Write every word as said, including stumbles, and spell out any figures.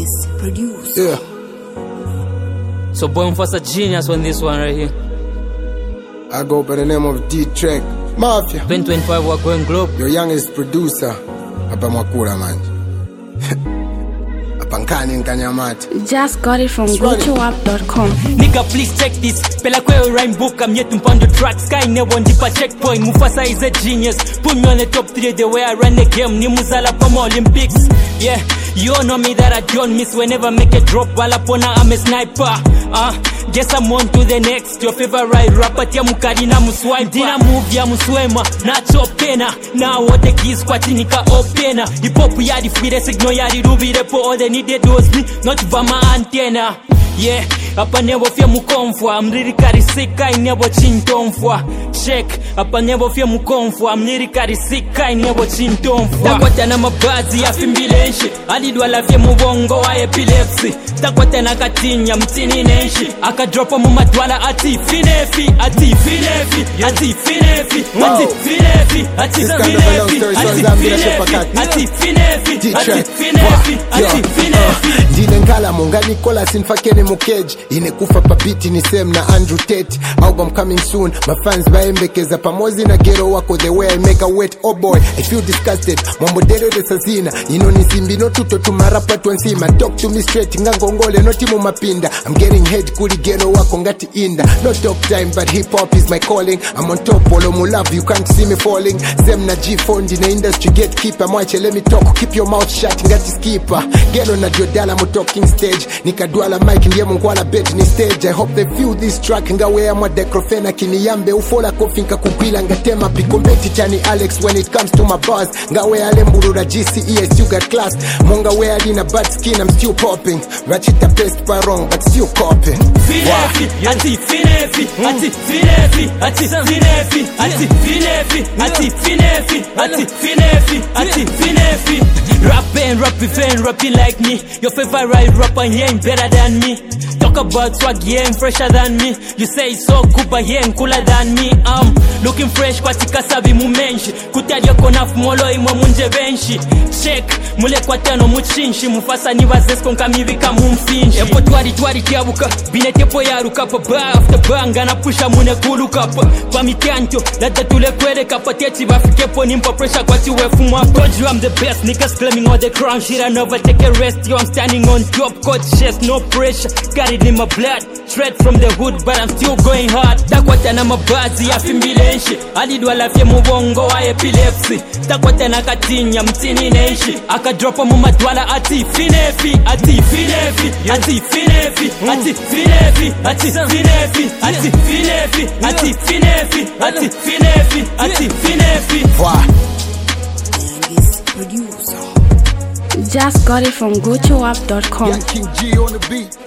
Youngest producer. Yeah. So Bonfast a genius on this one right here. I go by the name of D-Track Mafia. twenty twenty-five we're going globe. Your youngest producer. Hapa Mwakula man. Pankani nkanyamata. Just got it from go to up dot com. Nigga, please check this. Pela kwe rhyme book, I'm yet to pound the track. Sky never on deeper checkpoint. Mufasa is a genius. Put me on the top three the way I run the game. Ni muzala from Olympics. Yeah, you all know me that I don't miss whenever I make a drop. While upon I'm a sniper. Uh, guess I'm on to the next. Your favorite rapper, tia mukadi na muswipe. Dina move ya muswema, na chopena. Na wote kiss kwa chinika opena. Hip hop yadi fide signal yadi rubire po. All they needed was me, not vama antenna. Yeah, hapa nebo fia mukomfwa. Mriri karisika inebo chintomfwa. Check, hapa nebo fia mukomfwa. Mriri karisika inebo chintomfwa. Takwata na mabazi ya fimbilenshi. Alidwa la fia mubongo wa epilepsy. Takwata na katinya mtini nenshi. Aka dropa mumatwala ati finefi. Ati finefi, ati finefi. Ati finefi, ati finefi. Ati finefi, ati finefi. Ati finefi, ati finefi. Dine nkala munga Nikola sinfakene mukeji. Inekufa papiti ni same na Andrew Tate. Album coming soon. My fans baembekeza pamozi na gero wako. The way I make a wet, oh boy I feel disgusted. Mambo dero de sazina. Ino nisimbi no tuto tumarapa tuansima. Talk to me straight ngangongole no timu mapinda. I'm getting head kuli gero wako ngati inda. No talk time but hip hop is my calling. I'm on top olo mu love you can't see me falling. Sem na G-Fond in the industry gatekeeper. Mwache let me talk keep your mouth shut ngati skipper. Gero na jodala mu talking stage. Nikadwala mic ndiye mungwala bet ni stage. I hope they feel this track ngawe ya mwa decrofena kiniyambe ufola kofinka kupila ngatema pikombeti chani Alex when it comes to my bars. Ngawe ale mburura G C E S you got class. Monga we alina bad skin I'm still popping. Rachita best by wrong but still coping. Finefi, ati finefi, ati finefi, ati finefi, ati finefi, ati finefi, ati finefi, ati finefi. Rapping, rapping, rapping like me. Your favorite rapper, he ain't better than me. Talk about swag, he ain't fresher than me. You say it's so cool, but he ain't cooler than me. I'm looking fresh, kwa tikasabi mumenshi. Kutadia konaf molo imwa munje benshi. Check, mule kwa tano muchinshi. Mufasa ni wazesko nkamivika mumfinshi. Epo twari twari kiabuka, binete po yaruka pa bar after bar. Ngana pusha mune kulu kapa. Kwa mitianto, lada tule kwele kapa. Tieti wafike po nimpa pressure kwa tiwefu mwa. Told you I'm the best, niggas claiming all the crown shit. I never take a rest, yo I'm standing on top. Coach chest, no pressure, got it in my blood. Straight from the hood, but I'm still going hard. Takwata na mabazi ya fimbilenshi. Alidwa la fye mubongo wa epilepsy. Takwata na katinya mtini nenshi. Aka dropa mumatwala ati finefi. Ati finefi, ati finefi. Ati finefi, ati finefi. Ati finefi, ati finefi. Ati finefi, ati finefi. Youngest producer. Just got it from go to up dot com. Young King G on the beat.